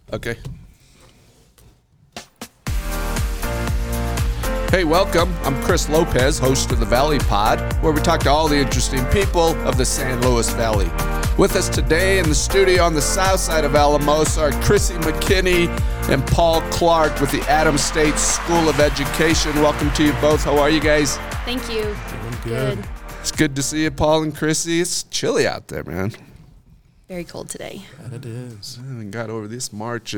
Okay. Hey, welcome. I'm Chris Lopez, host of the Valley Pod, where we talk to all the interesting people of the San Luis Valley. With us today in the studio on the south side of Alamosa are Chrissy McKinney and Paul Clark with the Adams State School of Education. Welcome to you both. How are you guys? Thank you. Doing good. It's good to see you, Paul and Chrissy. It's chilly out there, man. Very cold today. And it is. We got over this. March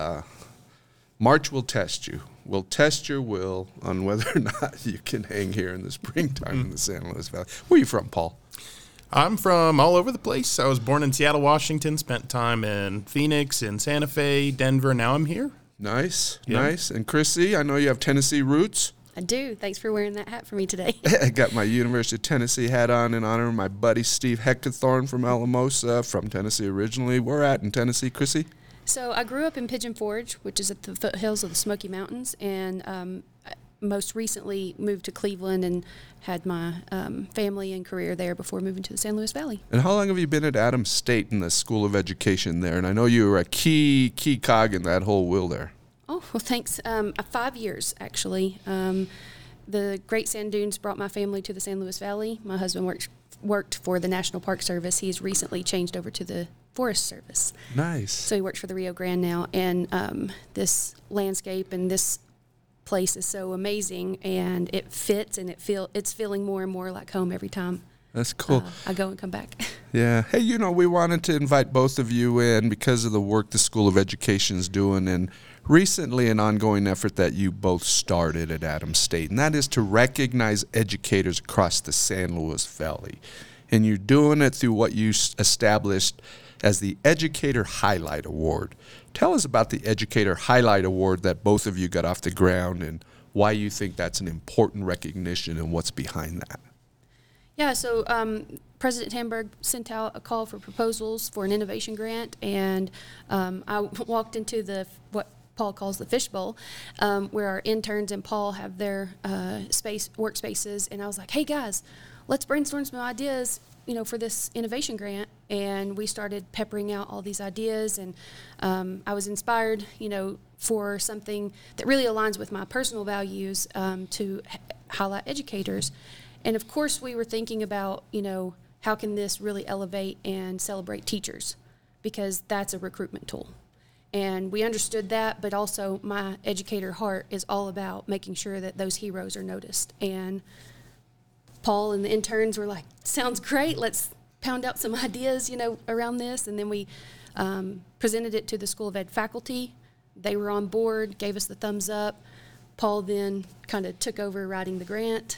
will test you. Will test your will on whether or not you can hang here in the springtime in the San Luis Valley. Where are you from, Paul? I'm from all over the place. I was born in Seattle, Washington, spent time in Phoenix, in Santa Fe, Denver. Now I'm here. Nice, Yeah. nice. And Chrissy, I know you have Tennessee roots. I do. Thanks for wearing that hat for me today. I got my University of Tennessee hat on in honor of my buddy Steve Heckathorn from Alamosa, from Tennessee originally. Where at in Tennessee, Chrissy? So I grew up in Pigeon Forge, which is at the foothills of the Smoky Mountains, and I most recently moved to Cleveland and had my family and career there before moving to the San Luis Valley. And how long have you been at Adams State in the School of Education there? And I know you were a key cog in that whole wheel there. Oh, well, thanks. 5 years, actually. The Great Sand Dunes brought my family to the San Luis Valley. My husband worked for the National Park Service. He's recently changed over to the Forest Service. Nice. So he works for the Rio Grande now. And this landscape and this place is so amazing, and it fits, and it's feeling more and more like home every time That's cool. I go and come back. Yeah. Hey, we wanted to invite both of you in because of the work the School of Education is doing, and recently an ongoing effort that you both started at Adams State, and that is to recognize educators across the San Luis Valley. And you're doing it through what you established as the Educator Highlight Award. Tell us about the Educator Highlight Award that both of you got off the ground and why you think that's an important recognition and what's behind that. Yeah, so President Hamburg sent out a call for proposals for an innovation grant, and I walked into what Paul calls the fishbowl, where our interns and Paul have their workspaces, and I was like, hey guys, let's brainstorm some ideas, for this innovation grant. And we started peppering out all these ideas, and I was inspired, for something that really aligns with my personal values, to highlight educators. And of course, we were thinking about, how can this really elevate and celebrate teachers, because that's a recruitment tool. And we understood that, but also my educator heart is all about making sure that those heroes are noticed. And Paul and the interns were like, sounds great, let's pound out some ideas, around this. And then we presented it to the School of Ed faculty. They were on board, gave us the thumbs up. Paul then kind of took over writing the grant.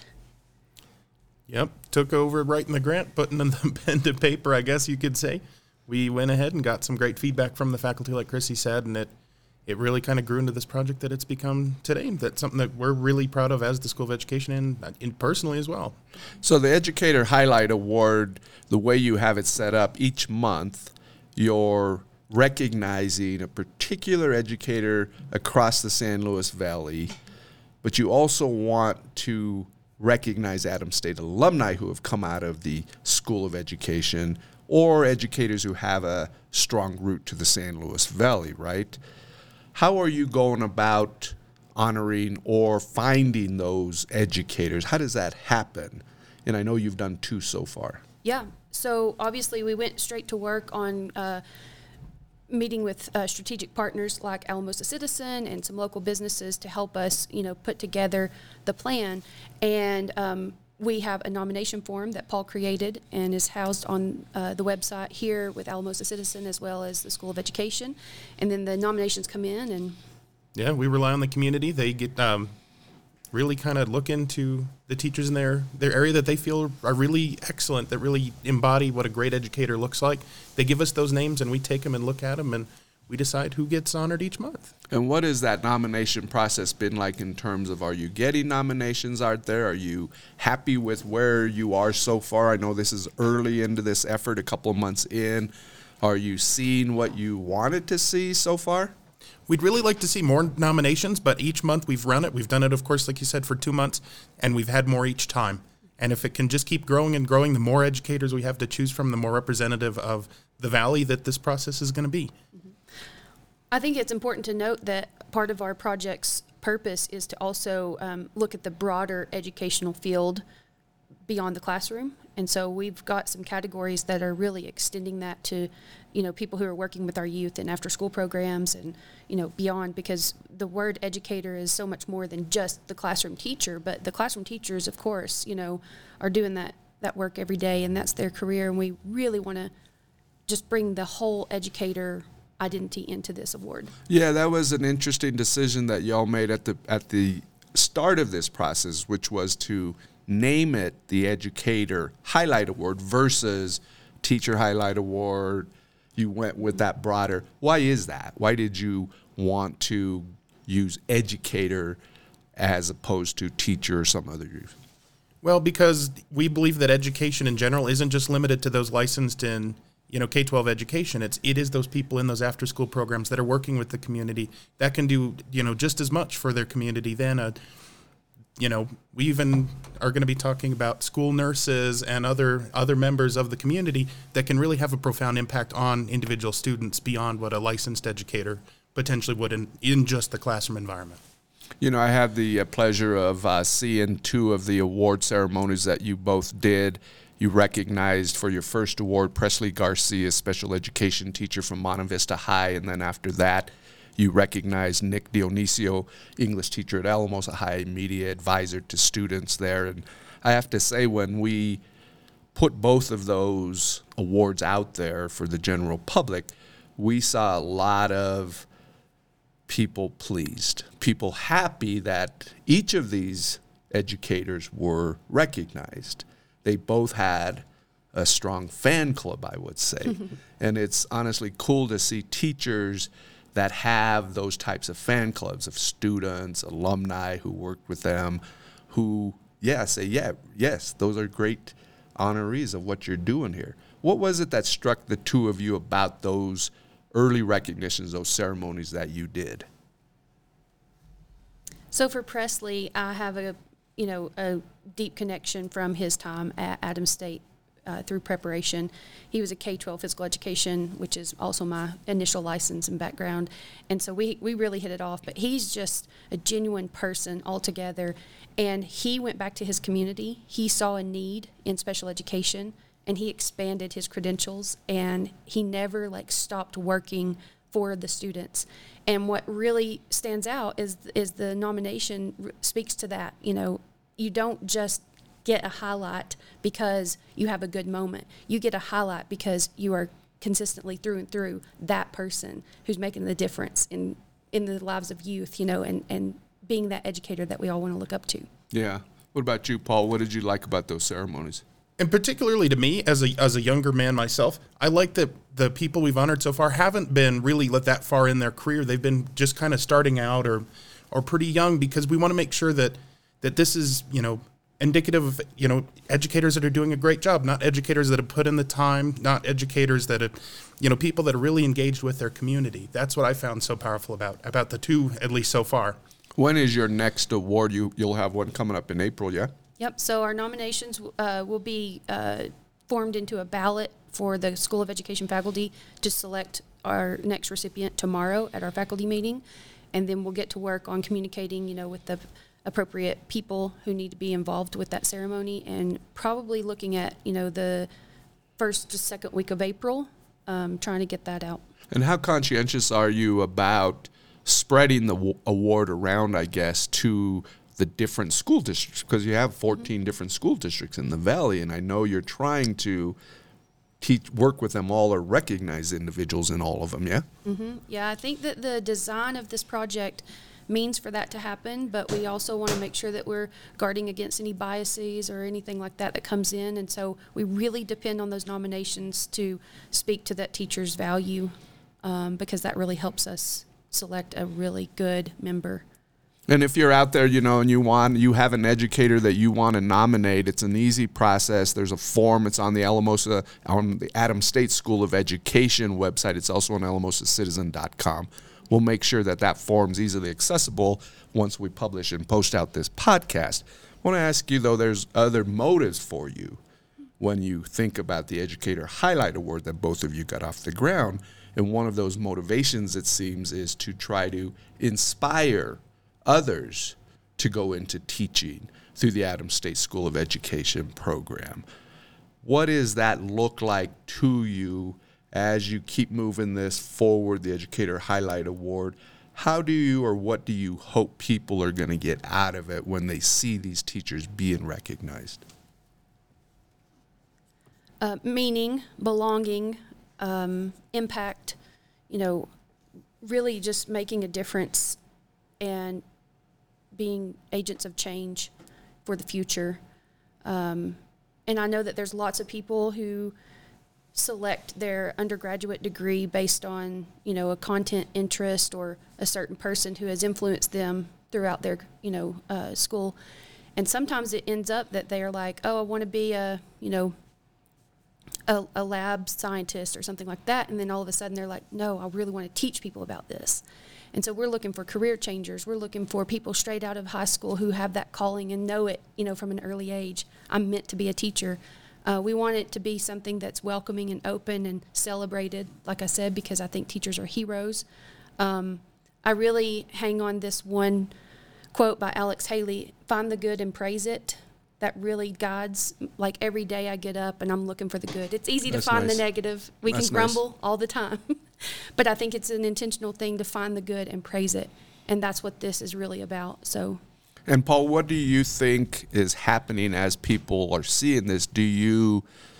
Yep, took over writing the grant, putting the pen to paper, I guess you could say. We went ahead and got some great feedback from the faculty, like Chrissy said, and it really kind of grew into this project that it's become today. That's something that we're really proud of as the School of Education and personally as well. So the Educator Highlight Award, the way you have it set up, each month you're recognizing a particular educator across the San Luis Valley, but you also want to recognize Adams State alumni who have come out of the School of Education or educators who have a strong root to the San Luis Valley, right? How are you going about honoring or finding those educators? How does that happen? And I know you've done 2 so far. Yeah, so obviously we went straight to work on meeting with strategic partners like Alamosa Citizen and some local businesses to help us, put together the plan. And we have a nomination form that Paul created and is housed on the website here with Alamosa Citizen as well as the School of Education. And then the nominations come in and... Yeah, we rely on the community. They get really kind of look into the teachers in their area that they feel are really excellent, that really embody what a great educator looks like. They give us those names, and we take them and look at them, and we decide who gets honored each month. And what has that nomination process been like in terms of, are you getting nominations out there? Are you happy with where you are so far? I know this is early into this effort, a couple of months in. Are you seeing what you wanted to see so far? We'd really like to see more nominations, but each month we've run it. We've done it, of course, like you said, for 2 months, and we've had more each time. And if it can just keep growing and growing, the more educators we have to choose from, the more representative of the valley that this process is going to be. I think it's important to note that part of our project's purpose is to also look at the broader educational field beyond the classroom. And so we've got some categories that are really extending that to, people who are working with our youth and after-school programs and, beyond, because the word educator is so much more than just the classroom teacher. But the classroom teachers, of course, are doing that work every day, and that's their career. And we really want to just bring the whole educator identity into this award. Yeah, that was an interesting decision that y'all made at the start of this process, which was to name it the Educator Highlight Award versus Teacher Highlight Award. You went with that broader. Why is that? Why did you want to use educator as opposed to teacher or some other use? Well, because we believe that education in general isn't just limited to those licensed in K-12 education. It is those people in those after-school programs that are working with the community that can do, just as much for their community than we even are going to be talking about school nurses and other members of the community that can really have a profound impact on individual students beyond what a licensed educator potentially would in just the classroom environment. I had the pleasure of seeing two of the award ceremonies that you both did. You recognized for your first award Presley Garcia, special education teacher from Monte Vista High, and then after that, you recognized Nick Dionisio, English teacher at Alamosa High, media advisor to students there. And I have to say, when we put both of those awards out there for the general public, we saw a lot of people pleased, people happy that each of these educators were recognized. They both had a strong fan club, I would say. And it's honestly cool to see teachers that have those types of fan clubs of students, alumni who worked with them, who, say, yes, those are great honorees of what you're doing here. What was it that struck the two of you about those early recognitions, those ceremonies that you did? So for Presley, I have a deep connection from his time at Adams State through preparation. He was a K-12 physical education, which is also my initial license and background. And so we really hit it off. But he's just a genuine person altogether. And he went back to his community. He saw a need in special education, and he expanded his credentials. And he never stopped working for the students. And what really stands out is the nomination speaks to that. You don't just get a highlight because you have a good moment. You get a highlight because you are consistently through and through that person who's making the difference in the lives of youth, and being that educator that we all want to look up to. Yeah. What about you, Paul? What did you like about those ceremonies? And particularly to me, as a younger man myself, I like that the people we've honored so far haven't been really that far in their career. They've been just kind of starting out or pretty young, because we want to make sure that this is, indicative of, educators that are doing a great job, not educators that have put in the time, not educators that have, people that are really engaged with their community. That's what I found so powerful about the two, at least so far. When is your next award? You'll have one coming up in April, yeah? Yep. So our nominations will be formed into a ballot for the School of Education faculty to select our next recipient tomorrow at our faculty meeting. And then we'll get to work on communicating, with the appropriate people who need to be involved with that ceremony, and probably looking at, the first to second week of April, trying to get that out. And how conscientious are you about spreading the award around, I guess, to the different school districts? Because you have 14 different school districts in the Valley, and I know you're trying to work with them all or recognize individuals in all of them, yeah? Mm-hmm. Yeah, I think that the design of this project means for that to happen, but we also want to make sure that we're guarding against any biases or anything like that comes in, and so we really depend on those nominations to speak to that teacher's value, because that really helps us select a really good member. And if you're out there, and you have an educator that you want to nominate, it's an easy process. There's a form. It's on the Adams State School of Education website. It's also on alamosacitizen.com. We'll make sure that form's easily accessible once we publish and post out this podcast. I want to ask you, though, there's other motives for you when you think about the Educator Highlight Award that both of you got off the ground. And one of those motivations, it seems, is to try to inspire others to go into teaching through the Adams State School of Education program. What does that look like to you as you keep moving this forward, the Educator Highlight Award? How do you, or what do you hope people are going to get out of it when they see these teachers being recognized? Meaning, belonging, impact, really just making a difference and being agents of change for the future. And I know that there's lots of people who select their undergraduate degree based on, a content interest or a certain person who has influenced them throughout their, school. And sometimes it ends up that they are like, oh, I want to be a lab scientist or something like that. And then all of a sudden they're like, no, I really want to teach people about this. And so we're looking for career changers. We're looking for people straight out of high school who have that calling and know it, from an early age. I'm meant to be a teacher. We want it to be something that's welcoming and open and celebrated, like I said, because I think teachers are heroes. I really hang on this one quote by Alex Haley, find the good and praise it. That really guides, like every day I get up and I'm looking for the good. It's easy to find the negative. We can grumble all the time. But I think it's an intentional thing to find the good and praise it. And that's what this is really about. So. And Paul, what do you think is happening as people are seeing this? Do you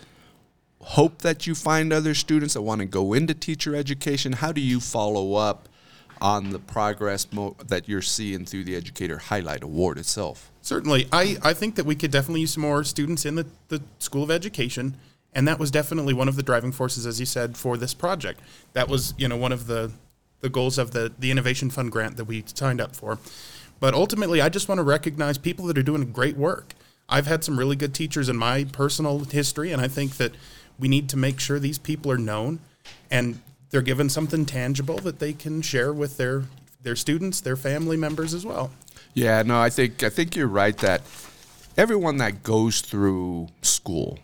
hope that you find other students that want to go into teacher education? How do you follow up on the progress that you're seeing through the Educator Highlight Award itself? Certainly. I think that we could definitely use some more students in the School of Education, and that was definitely one of the driving forces, as you said, for this project. That was, one of the goals of the Innovation Fund grant that we signed up for. But ultimately, I just want to recognize people that are doing great work. I've had some really good teachers in my personal history, and I think that we need to make sure these people are known and they're given something tangible that they can share with their students, their family members as well. Yeah, no, I think you're right that everyone that goes through school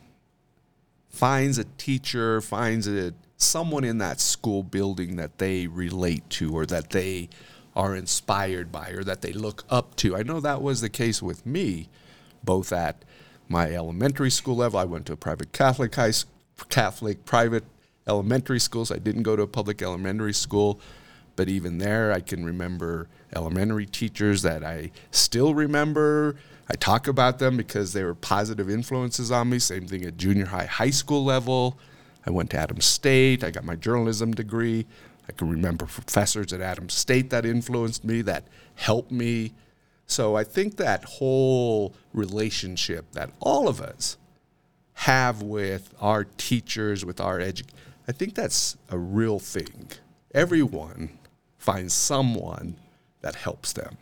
finds a teacher, finds someone in that school building that they relate to or that they are inspired by or that they look up to. I know that was the case with me, both at my elementary school level. I went to a private Catholic private elementary school, so I didn't go to a public elementary school. But even there, I can remember elementary teachers that I still remember. I talk about them because they were positive influences on me. Same thing at junior high school level. I went to Adams State. I got my journalism degree. I can remember professors at Adams State that influenced me, that helped me. So I think that whole relationship that all of us have with our teachers, with our I think that's a real thing. Everyone finds someone that helps them.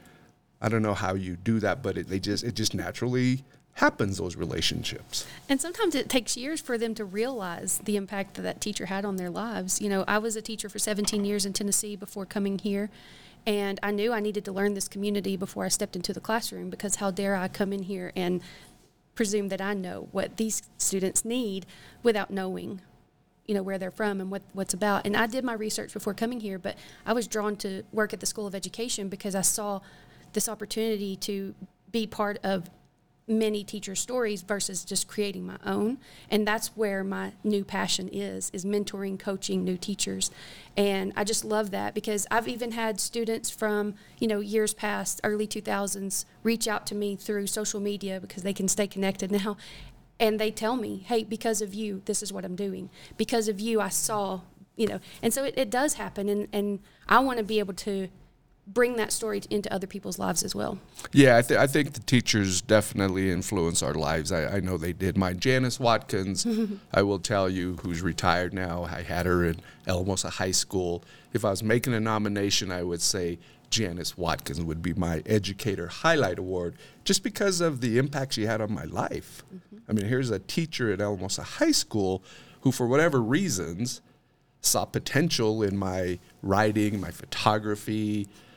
I don't know how you do that, but it just naturally happens, those relationships. And sometimes it takes years for them to realize the impact that teacher had on their lives. I was a teacher for 17 years in Tennessee before coming here, and I knew I needed to learn this community before I stepped into the classroom, because how dare I come in here and presume that I know what these students need without knowing where they're from and what's about. And I did my research before coming here, but I was drawn to work at the School of Education because I saw this opportunity to be part of many teacher stories versus just creating my own. And that's where my new passion is mentoring, coaching new teachers. And I just love that, because I've even had students from, years past, early 2000s, reach out to me through social media because they can stay connected now. And they tell me, hey, because of you, this is what I'm doing. Because of you, I saw, And so it does happen. And I want to be able to bring that story into other people's lives as well. Yeah, I think the teachers definitely influence our lives. I know they did. Mine, Janice Watkins, I will tell you, who's retired now. I had her in Alamosa High School. If I was making a nomination, I would say Janice Watkins would be my Educator Highlight Award, just because of the impact she had on my life. I mean, here's a teacher at Alamosa High School who, for whatever reasons, saw potential in my writing, my photography,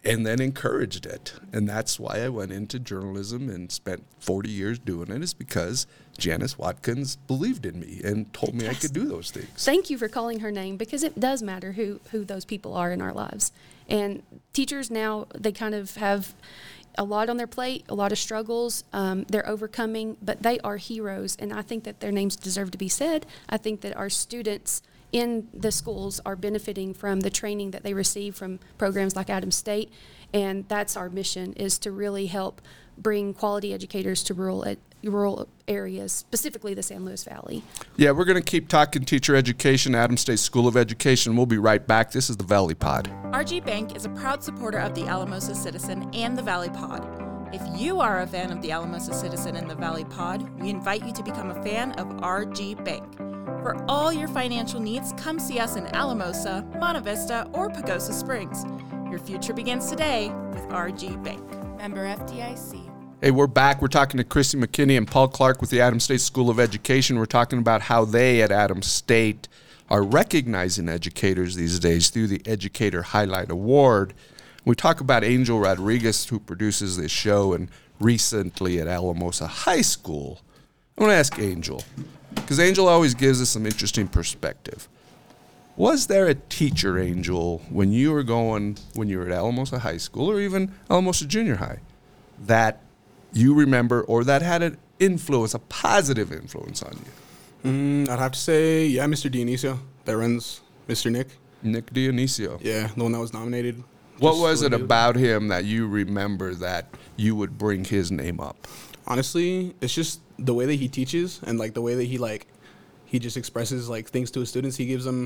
and then encouraged it. And that's why I went into journalism and spent 40 years doing it, is because Janice Watkins believed in me and told me I could do those things. Thank you for calling her name, because it does matter who those people are in our lives. And teachers now, they kind of have a lot on their plate, a lot of struggles. They're overcoming, but they are heroes. And I think that their names deserve to be said. I think that our students in the schools are benefiting from the training that they receive from programs like Adams State. And that's our mission, is to really help bring quality educators to rural areas, specifically the San Luis Valley. Yeah, we're going to keep talking teacher education, Adams State School of Education. We'll be right back. This is the Valley Pod. RG Bank is a proud supporter of the Alamosa Citizen and the Valley Pod. If you are a fan of the Alamosa Citizen and the Valley Pod, we invite you to become a fan of RG Bank. For all your financial needs, come see us in Alamosa, Monte Vista, or Pagosa Springs. Your future begins today with RG Bank. Member FDIC. Hey, we're back. We're talking to Chrissy McKinney and Paul Clark with the Adams State School of Education. We're talking about how they at Adams State are recognizing educators these days through the Educator Highlight Award. We talk about Angel Rodriguez, who produces this show, and recently at Alamosa High School. I want to ask Angel, because Angel always gives us some interesting perspective. Was there a teacher, Angel, when you were at Alamosa High School or even Alamosa Junior High, that you remember or that had an influence, a positive influence on you? I'd have to say, Mr. Dionisio, that runs Mr. Nick. Nick Dionisio. Yeah, the one that was nominated. What was it about him that you remember that you would bring his name up? Honestly, it's just the way that he teaches and like the way that he just expresses like things to his students.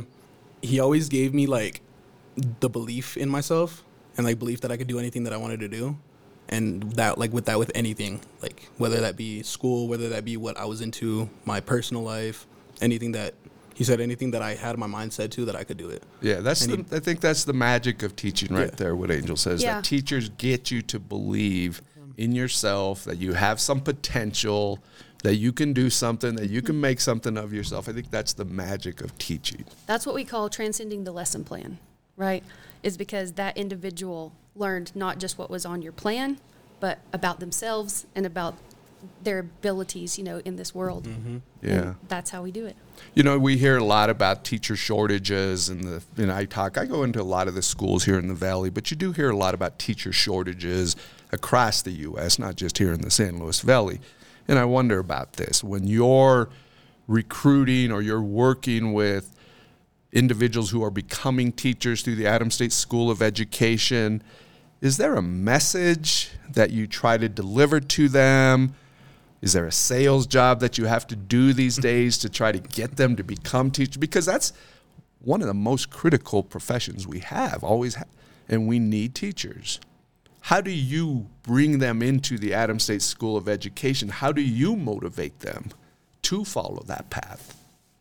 He always gave me like the belief in myself and like belief that I could do anything that I wanted to do. And that with anything, like whether that be school, whether that be what I was into, my personal life, anything that I had my mind set to, that I could do it. Yeah, I think that's the magic of teaching right there, what Angel says, that teachers get you to believe in yourself, that you have some potential, that you can do something, that you can make something of yourself. I think that's the magic of teaching. That's what we call transcending the lesson plan, right? Is because that individual learned not just what was on your plan, but about themselves and about their abilities, in this world. Mm-hmm. Yeah. And that's how we do it. We hear a lot about teacher shortages and I go into a lot of the schools here in the Valley, but you do hear a lot about teacher shortages across the U.S., not just here in the San Luis Valley. And I wonder about this. When you're recruiting or you're working with individuals who are becoming teachers through the Adams State School of Education, is there a message that you try to deliver to them? Is there a sales job that you have to do these days to try to get them to become teachers? Because that's one of the most critical professions we have, and we need teachers. How do you bring them into the Adams State School of Education? How do you motivate them to follow that path?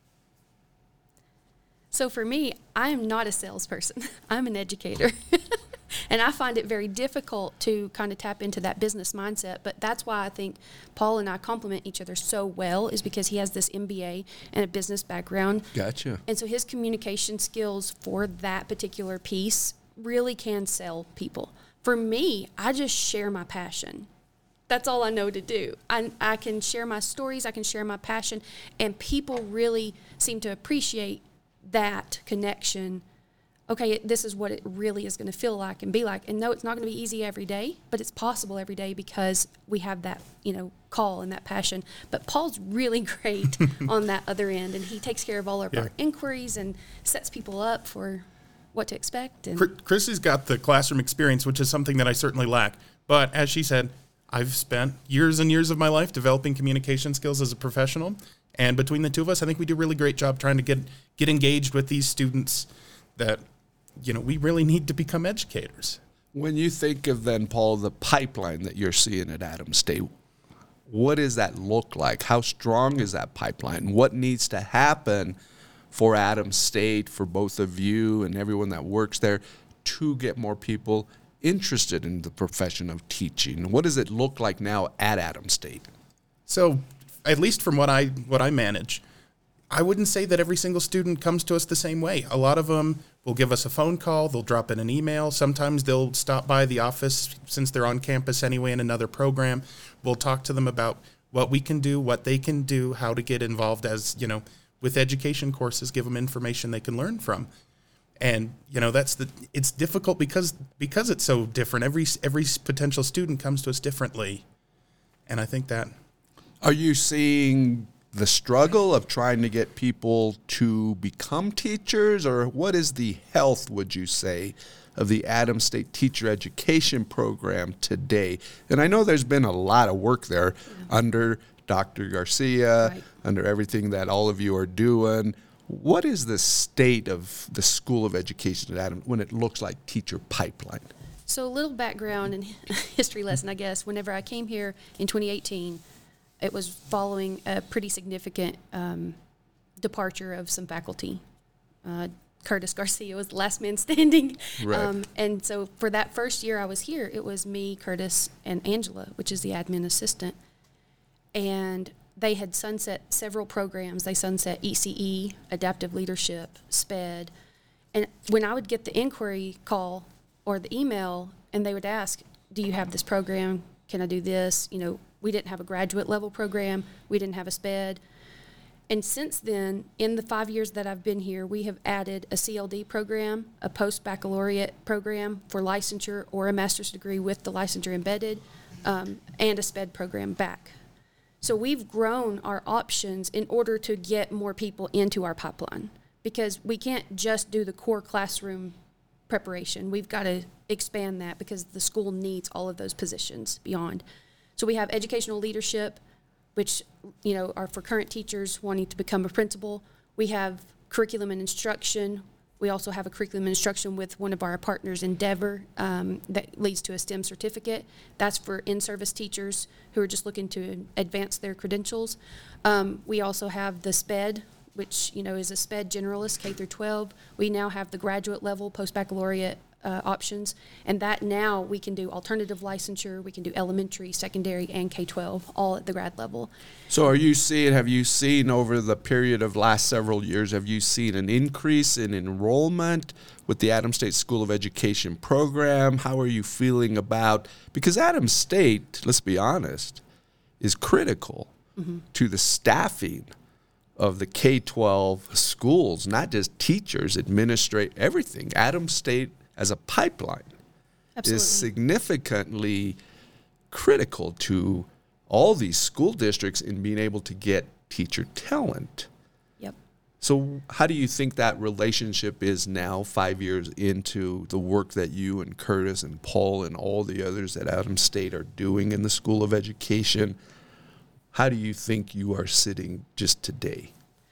So for me, I am not a salesperson. I'm an educator. And I find it very difficult to kind of tap into that business mindset. But that's why I think Paul and I complement each other so well, is because he has this MBA and a business background. Gotcha. And so his communication skills for that particular piece really can sell people. For me, I just share my passion. That's all I know to do. I can share my stories, I can share my passion, and people really seem to appreciate that connection. Okay, this is what it really is going to feel like and be like. And no, it's not going to be easy every day, but it's possible every day because we have that, call and that passion. But Paul's really great on that other end, and he takes care of all of our inquiries and sets people up for what to expect. And Chrissy's got the classroom experience, which is something that I certainly lack. But as she said, I've spent years and years of my life developing communication skills as a professional. And between the two of us, I think we do a really great job trying to get engaged with these students that, we really need to become educators. When you think of then, Paul, the pipeline that you're seeing at Adams State, what does that look like? How strong is that pipeline? What needs to happen for Adams State, for both of you and everyone that works there, to get more people interested in the profession of teaching? What does it look like now at Adams State? So, at least from what I manage, I wouldn't say that every single student comes to us the same way. A lot of them will give us a phone call. They'll drop in an email. Sometimes they'll stop by the office since they're on campus anyway in another program. We'll talk to them about what we can do, what they can do, how to get involved as, with education courses, give them information they can learn from. And, it's difficult because it's so different. Every potential student comes to us differently. And I think that. Are you seeing the struggle of trying to get people to become teachers, or what is the health, would you say, of the Adams State teacher education program today? And I know there's been a lot of work there under Dr. Garcia, Right. under everything that all of you are doing. What is the state of the School of Education at Adams when it looks like teacher pipeline? So a little background and history lesson, I guess. Whenever I came here in 2018, it was following a pretty significant departure of some faculty. Curtis Garcia was the last man standing. Right. And so for that first year I was here, it was me, Curtis, and Angela, which is the admin assistant. And they had sunset several programs. They sunset ECE, Adaptive Leadership, SPED. And when I would get the inquiry call or the email, and they would ask, do you have this program? Can I do this? We didn't have a graduate level program. We didn't have a SPED. And since then, in the 5 years that I've been here, we have added a CLD program, a post-baccalaureate program for licensure or a master's degree with the licensure embedded, and a SPED program back. So we've grown our options in order to get more people into our pipeline, because we can't just do the core classroom preparation. We've got to expand that because the school needs all of those positions beyond. So we have educational leadership, which, are for current teachers wanting to become a principal. We have curriculum and instruction. We also have a curriculum and instruction with one of our partners, Endeavor, that leads to a STEM certificate. That's for in-service teachers who are just looking to advance their credentials. We also have the SPED, which, is a SPED generalist, K through 12. We now have the graduate level, post-baccalaureate options, and that now we can do alternative licensure, we can do elementary, secondary, and K-12, all at the grad level. So have you seen over the period of last several years, have you seen an increase in enrollment with the Adams State School of Education program? How are you feeling about, because Adams State, let's be honest, is critical to the staffing of the K-12 schools, not just teachers, administrate everything. Adams State as a pipeline Absolutely. is significantly critical to all these school districts in being able to get teacher talent. Yep. So how do you think that relationship is now, 5 years into the work that you and Curtis and Paul and all the others at Adams State are doing in the School of Education? How do you think you are sitting just today?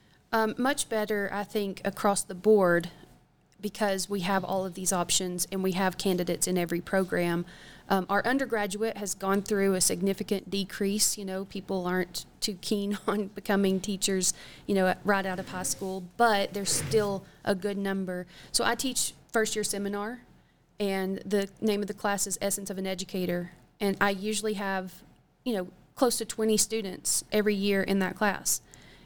Much better, I think, across the board, because we have all of these options and we have candidates in every program. Our undergraduate has gone through a significant decrease. People aren't too keen on becoming teachers, right out of high school, but there's still a good number. So I teach first-year seminar, and the name of the class is Essence of an Educator, and I usually have, close to 20 students every year in that class.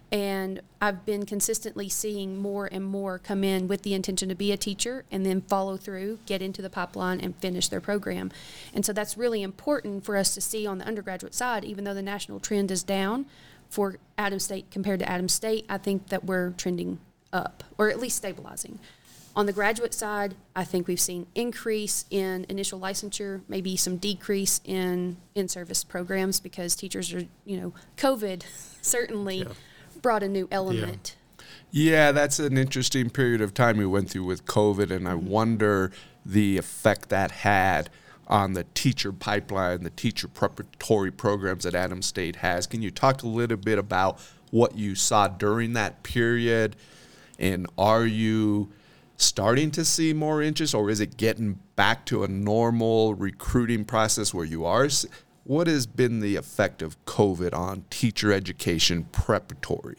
And I've been consistently seeing more and more come in with the intention to be a teacher and then follow through, get into the pipeline, and finish their program. And so that's really important for us to see on the undergraduate side. Even though the national trend is down for Adams State compared to Adams State, I think that we're trending up, or at least stabilizing. On the graduate side, I think we've seen increase in initial licensure, maybe some decrease in in-service programs because teachers are, COVID certainly brought a new element. Yeah, that's an interesting period of time we went through with COVID, and I wonder the effect that had on the teacher pipeline, the teacher preparatory programs that Adams State has. Can you talk a little bit about what you saw during that period, and are you starting to see more interest, or is it getting back to a normal recruiting process where you are? What has been the effect of COVID on teacher education preparatory?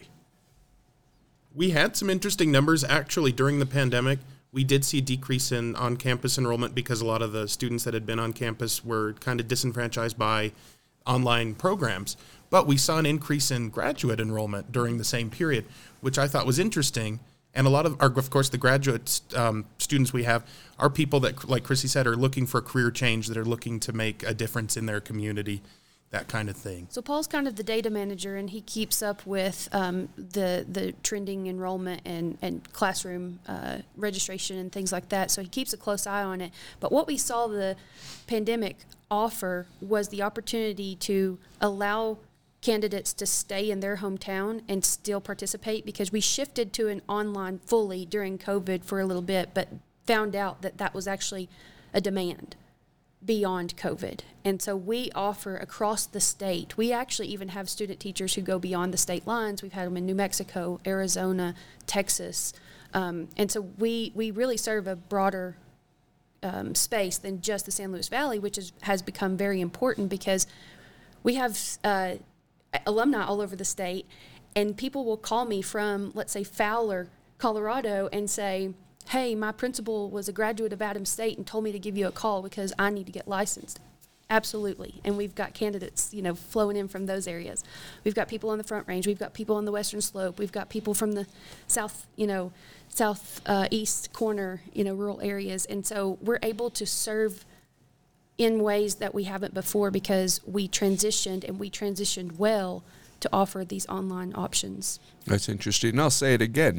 We had some interesting numbers actually during the pandemic. We did see a decrease in on-campus enrollment because a lot of the students that had been on campus were kind of disenfranchised by online programs. But we saw an increase in graduate enrollment during the same period, which I thought was interesting. And a lot of course, the graduate students we have are people that, like Chrissy said, are looking for career change, that are looking to make a difference in their community, that kind of thing. So Paul's kind of the data manager, and he keeps up with the trending enrollment and classroom registration and things like that. So he keeps a close eye on it. But what we saw the pandemic offer was the opportunity to allow candidates to stay in their hometown and still participate, because we shifted to an online fully during COVID for a little bit, but found out that that was actually a demand beyond COVID. And so we offer across the state. We actually even have student teachers who go beyond the state lines. We've had them in New Mexico, Arizona, Texas. And so we really serve a broader space than just the San Luis Valley, which has become very important, because we have alumni all over the state, and people will call me from, let's say, Fowler, Colorado, and say, hey, my principal was a graduate of Adams State and told me to give you a call because I need to get licensed. Absolutely. And we've got candidates, flowing in from those areas. We've got people on the Front Range. We've got people on the Western Slope. We've got people from the southeast corner, rural areas. And so we're able to serve in ways that we haven't before, because we transitioned well to offer these online options. That's interesting. And I'll say it again.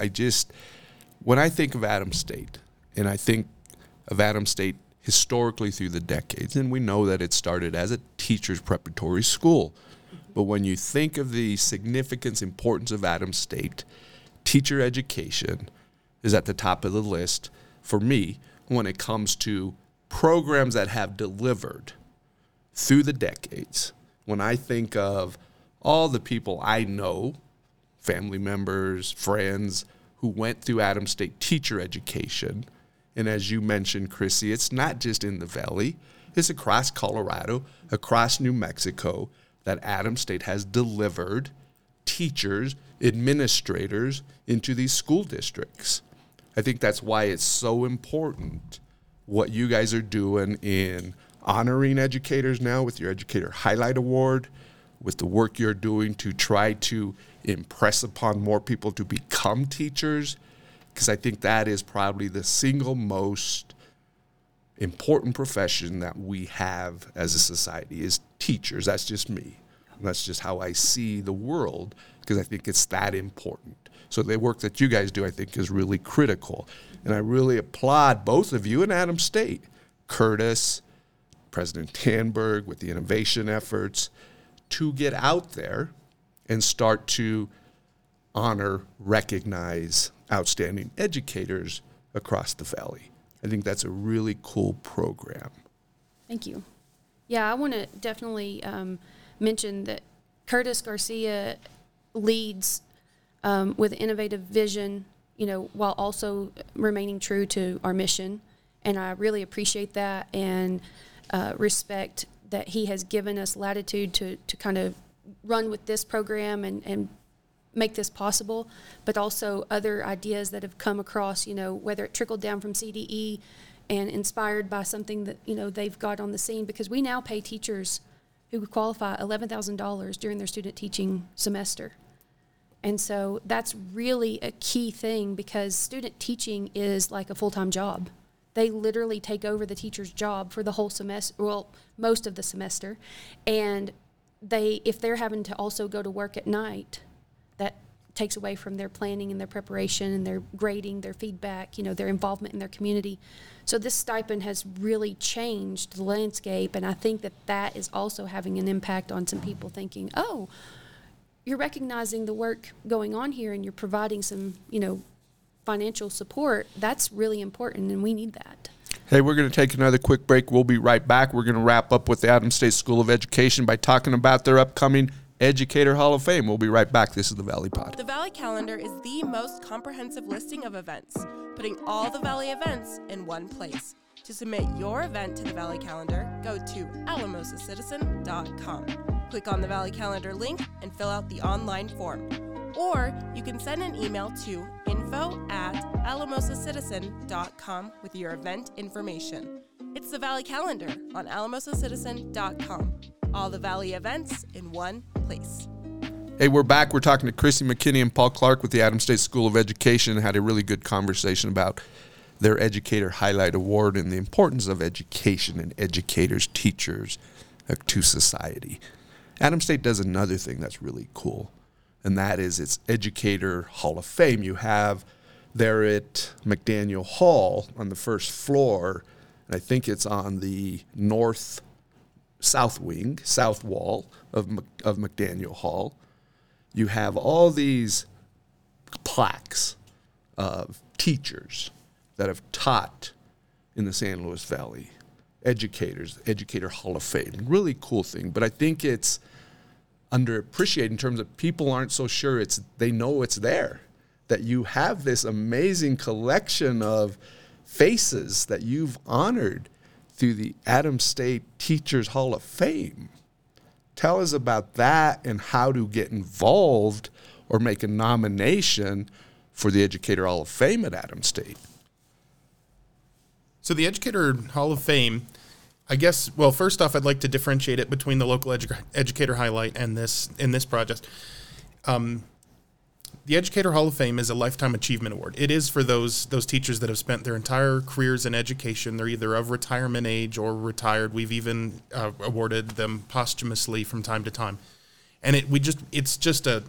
When I think of Adams State, and I think of Adams State historically through the decades, and we know that it started as a teacher's preparatory school, but when you think of the significance, importance of Adams State, teacher education is at the top of the list for me when it comes to programs that have delivered through the decades. When I think of all the people I know, family members, friends, who went through Adams State teacher education, and as you mentioned, Chrissy, it's not just in the Valley, it's across Colorado, across New Mexico, that Adams State has delivered teachers, administrators into these school districts. I think that's why it's so important what you guys are doing in honoring educators now with your Educator Highlight Award, with the work you're doing to try to impress upon more people to become teachers, because I think that is probably the single most important profession that we have as a society is teachers. That's just me. And that's just how I see the world, because I think it's that important. So the work that you guys do, I think, is really critical. And I really applaud both of you in Adams State, Curtis, President Tanberg, with the innovation efforts, to get out there and start to honor, recognize outstanding educators across the Valley. I think that's a really cool program. Thank you. Yeah, I want to definitely mention that Curtis Garcia leads with innovative vision, while also remaining true to our mission. And I really appreciate that and respect that he has given us latitude to kind of run with this program and make this possible, but also other ideas that have come across, whether it trickled down from CDE and inspired by something that, they've got on the scene, because we now pay teachers who qualify $11,000 during their student teaching semester. And so that's really a key thing, because student teaching is like a full-time job. They literally take over the teacher's job for the whole semester, well, most of the semester. And if they're having to also go to work at night, that takes away from their planning and their preparation and their grading, their feedback, their involvement in their community. So this stipend has really changed the landscape, and I think that is also having an impact on some people thinking, oh, you're recognizing the work going on here and you're providing some, financial support. That's really important, and we need that. Hey, we're going to take another quick break. We'll be right back. We're going to wrap up with the Adams State School of Education by talking about their upcoming Educator Hall of Fame. We'll be right back. This is the Valley Pod. The Valley Calendar is the most comprehensive listing of events, putting all the Valley events in one place. To submit your event to the Valley Calendar, go to alamosacitizen.com. Click on the Valley Calendar link and fill out the online form. Or you can send an email to info@alamosacitizen.com with your event information. It's the Valley Calendar on alamosacitizen.com. All the Valley events in one place. Hey, we're back. We're talking to Chrissy McKinney and Paul Clark with the Adams State School of Education. Had a really good conversation about their Educator Highlight Award and the importance of education and educators, teachers to society. Adams State does another thing that's really cool, and that is its Educator Hall of Fame. You have there at McDaniel Hall on the first floor, and I think it's on the south wall of McDaniel Hall. You have all these plaques of teachers that have taught in the San Luis Valley, educators, Educator Hall of Fame. Really cool thing, but I think it's underappreciated in terms of people aren't so sure they know it's there, that you have this amazing collection of faces that you've honored through the Adams State Teachers Hall of Fame. Tell us about that and how to get involved or make a nomination for the Educator Hall of Fame at Adams State. So the Educator Hall of Fame, I guess, well, first off, I'd like to differentiate it between the local Educator Highlight and this project. The Educator Hall of Fame is a Lifetime Achievement Award. It is for those teachers that have spent their entire careers in education. They're either of retirement age or retired. We've even awarded them posthumously from time to time. And it's just the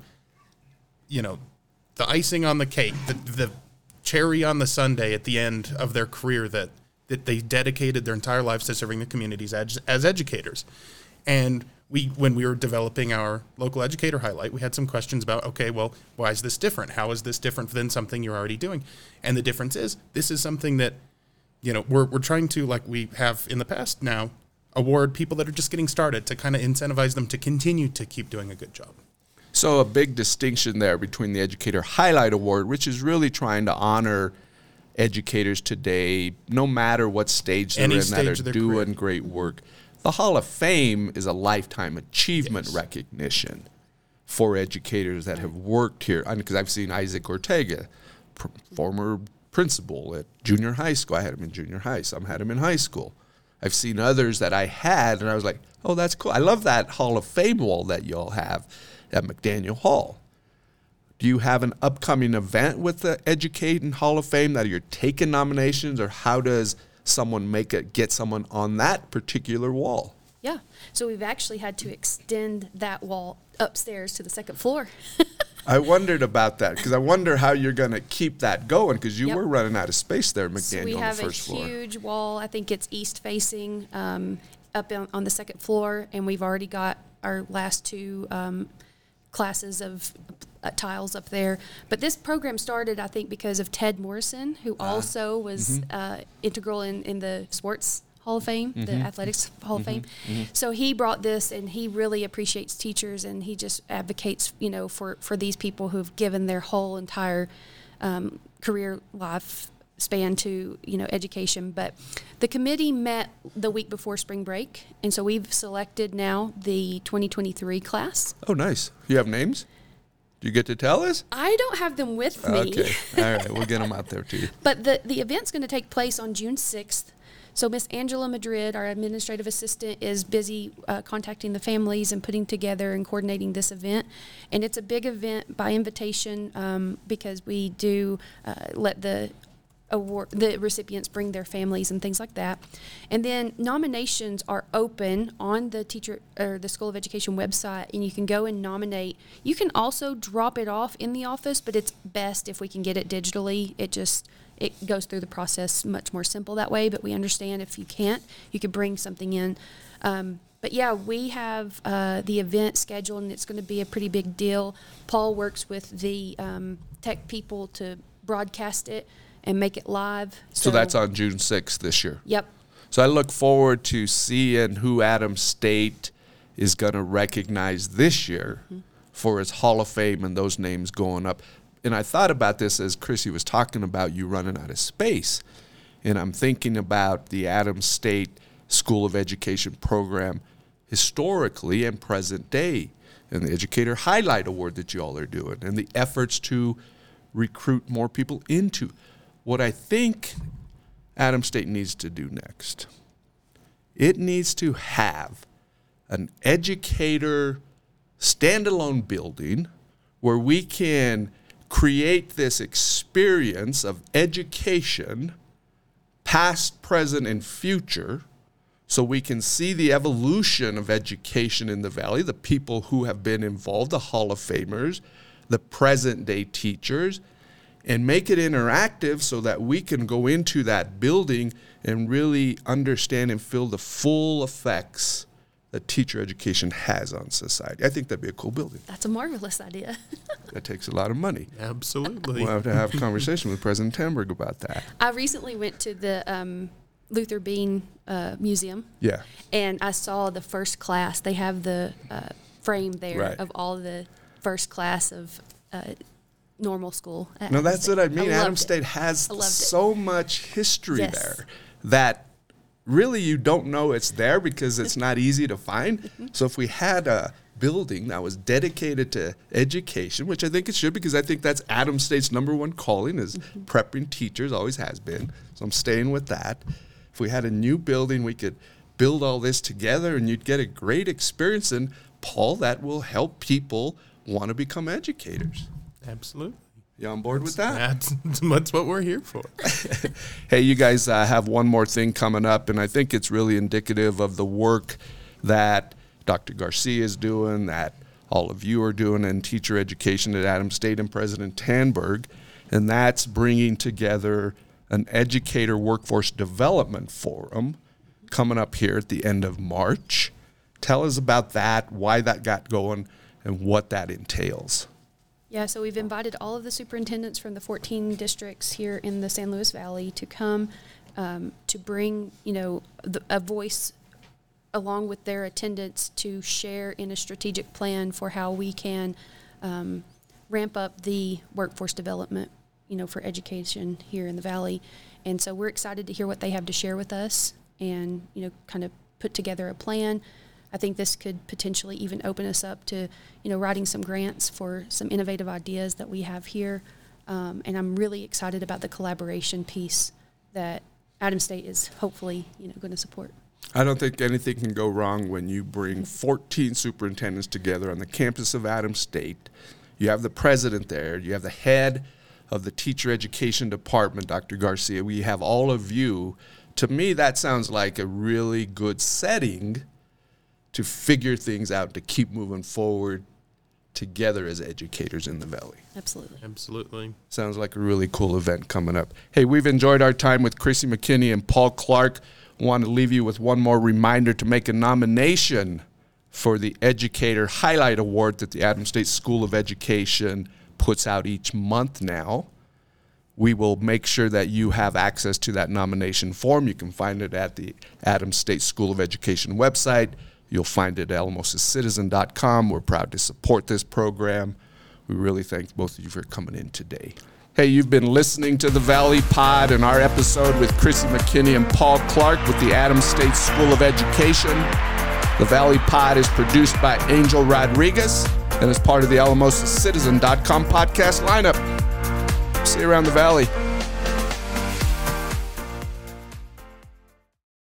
icing on the cake, the cherry on the sundae at the end of their career that they dedicated their entire lives to serving the communities as educators. And when we were developing our local Educator Highlight, we had some questions about, okay, well, why is this different? How is this different than something you're already doing? And the difference is, this is something that, we're trying to, like we have in the past now, award people that are just getting started to kind of incentivize them to continue to keep doing a good job. So a big distinction there between the Educator Highlight Award, which is really trying to honor educators today, no matter what stage they're in, that are doing great work. The Hall of Fame is a lifetime achievement recognition for educators that have worked here. Because I've seen Isaac Ortega, former principal at junior high school. I had him in junior high. Some had him in high school. I've seen others that I had, and I was like, oh, that's cool. I love that Hall of Fame wall that y'all have at McDaniel Hall. Do you have an upcoming event with the Educating Hall of Fame that you're taking nominations, or how does someone get someone on that particular wall? Yeah. So we've actually had to extend that wall upstairs to the second floor. I wondered about that because I wonder how you're going to keep that going, because you were running out of space there at McDaniel on the first floor. We have a huge wall. I think it's east facing up on the second floor, and we've already got our last two classes of tiles up there. But this program started, I think, because of Ted Morrison, who also was integral in the Sports Hall of Fame, the Athletics Hall of Fame. So he brought this, and he really appreciates teachers, and he just advocates, for these people who've given their whole entire career life span to education. But the committee met the week before spring break, and so we've selected now the 2023 class. Oh, nice. You have names? Do you get to tell us? I don't have them with me. Okay. All right. We'll get them out there to you. But the event's going to take place on June 6th. So Miss Angela Madrid, our administrative assistant, is busy contacting the families and putting together and coordinating this event. And it's a big event by invitation because we do let the recipients bring their families and things like that. And then nominations are open on the the School of Education website, and you can go and nominate. You can also drop it off in the office, but it's best if we can get it digitally. It goes through the process much more simple that way, but we understand if you can't, you could bring something in. But yeah, we have the event scheduled, and it's going to be a pretty big deal. Paul works with the tech people to broadcast it and make it live. So that's on June 6th this year. Yep. So I look forward to seeing who Adams State is going to recognize this year for its Hall of Fame and those names going up. And I thought about this as Chrissy was talking about you running out of space. And I'm thinking about the Adams State School of Education program historically and present day, and the Educator Highlight Award that you all are doing, and the efforts to recruit more people into. What I think Adams State needs to do next, it needs to have an educator standalone building where we can create this experience of education, past, present, and future, so we can see the evolution of education in the Valley, the people who have been involved, the Hall of Famers, the present-day teachers, and make it interactive so that we can go into that building and really understand and feel the full effects that teacher education has on society. I think that'd be a cool building. That's a marvelous idea. That takes a lot of money. Absolutely. We'll have to have a conversation with President Tamberg about that. I recently went to the Luther Bean Museum. Yeah. And I saw the first class. They have the frame there Right. of all the first class of normal school. at No, Adams that's State. what I mean. loved Adams it. State has I loved it. so much history Yes. there that really you don't know it's there because it's not easy to find. So if we had a building that was dedicated to education, which I think it should, because I think that's Adams State's #1 calling is prepping teachers, always has been. So I'm staying with that. If we had a new building, we could build all this together and you'd get a great experience. And Paul, that will help people want to become educators. Absolutely. You on board with that? That's what we're here for. Hey, you guys have one more thing coming up, and I think it's really indicative of the work that Dr. Garcia is doing, that all of you are doing in teacher education at Adams State and President Tamberg, and that's bringing together an educator workforce development forum coming up here at the end of March. Tell us about that, why that got going, and what that entails. Yeah, so we've invited all of the superintendents from the 14 districts here in the San Luis Valley to come to bring, a voice along with their attendance to share in a strategic plan for how we can ramp up the workforce development, for education here in the Valley. And so we're excited to hear what they have to share with us and, kind of put together a plan. I think this could potentially even open us up to, writing some grants for some innovative ideas that we have here. And I'm really excited about the collaboration piece that Adams State is hopefully, going to support. I don't think anything can go wrong when you bring 14 superintendents together on the campus of Adams State. You have the president there. You have the head of the teacher education department, Dr. Garcia. We have all of you. To me, that sounds like a really good setting to figure things out, to keep moving forward together as educators in the Valley. Absolutely. Absolutely. Sounds like a really cool event coming up. Hey, we've enjoyed our time with Chrissy McKinney and Paul Clark. Want to leave you with one more reminder to make a nomination for the Educator Highlight Award that the Adams State School of Education puts out each month now. We will make sure that you have access to that nomination form. You can find it at the Adams State School of Education website. You'll find it at alamosacitizen.com. We're proud to support this program. We really thank both of you for coming in today. Hey, you've been listening to the Valley Pod and our episode with Chrissy McKinney and Paul Clark with the Adams State School of Education. The Valley Pod is produced by Angel Rodriguez and is part of the alamosacitizen.com podcast lineup. See you around the Valley.